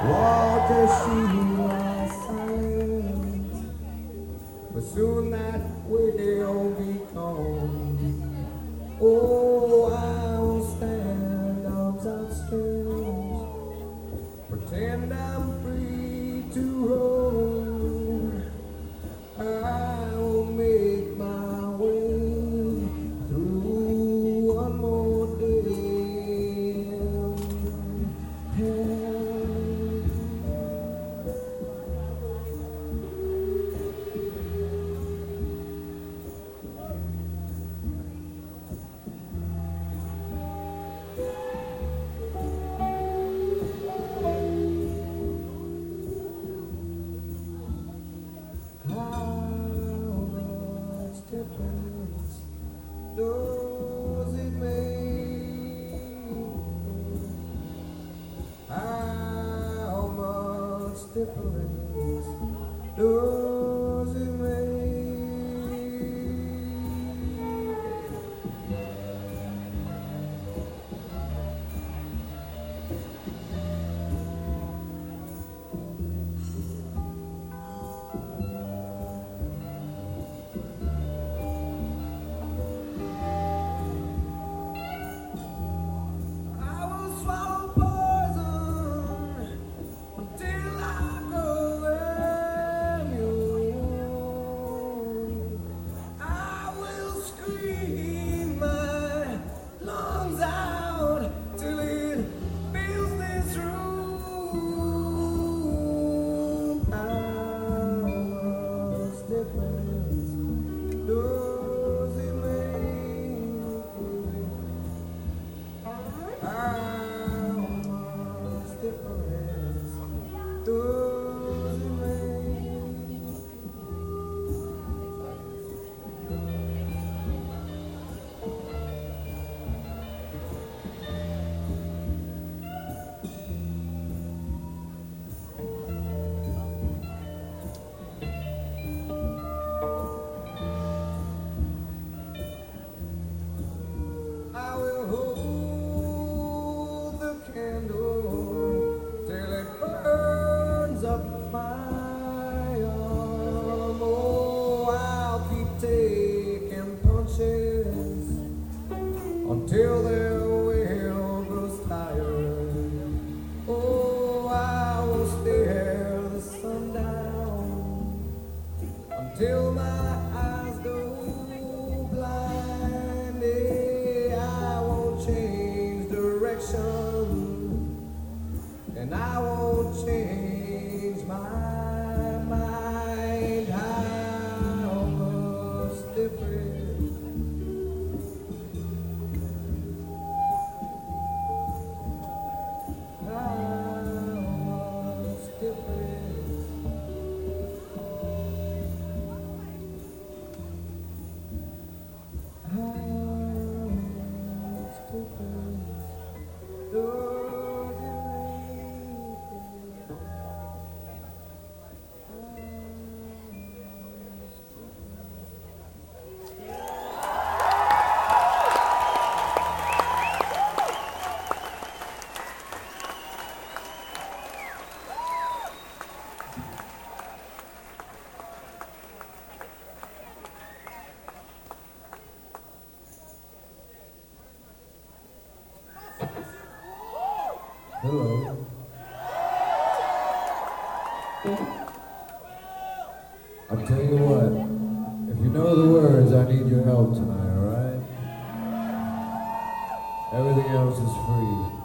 Water she was silent, but soon that will be gone. Oh, I will stand arms outstretched, pretend I'm free to roam. I will make my way through one more day. Difference does it make? How much difference does it until their will grows tired. Oh, I will stare the sun down until my eyes go blind. I won't change direction, and I won't change my mind. How much different Hello. I'll tell you what, if you know the words, I need your help tonight, alright? Everything else is free.